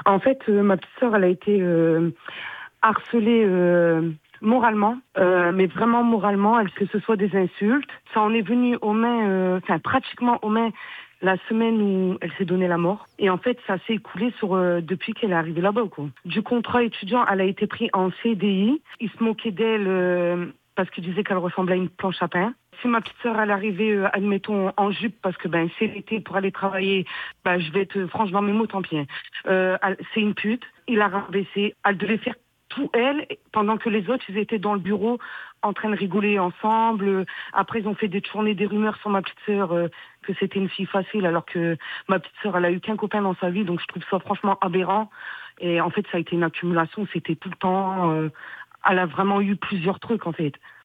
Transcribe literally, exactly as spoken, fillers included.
En fait, euh, ma petite sœur, elle a été euh, harcelée euh, moralement, euh, mais vraiment moralement, elle, que ce soit des insultes. Ça en est venu aux mains, euh, enfin pratiquement aux mains la semaine où elle s'est donné la mort. Et en fait, ça s'est écoulé sur euh, depuis qu'elle est arrivée là-bas, quoi. Du contrat étudiant, elle a été prise en C D I. Ils se moquaient d'elle euh, parce qu'ils disaient qu'elle ressemblait à une planche à pain. Si ma petite sœur, elle arrivait, euh, admettons, en jupe, parce que ben c'est l'été pour aller travailler, ben, je vais être franche dans mes mots, tant pis. Hein. Euh, elle- c'est une pute. Il a rabaissé. Elle devait faire tout elle, pendant que les autres, ils étaient dans le bureau en train de rigoler ensemble. Après, ils ont fait détourner des rumeurs sur ma petite sœur euh, que c'était une fille facile, alors que ma petite sœur, elle a eu qu'un copain dans sa vie, donc je trouve ça franchement aberrant. Et en fait, ça a été une accumulation, c'était tout le temps. Euh, elle a vraiment eu plusieurs trucs, en fait.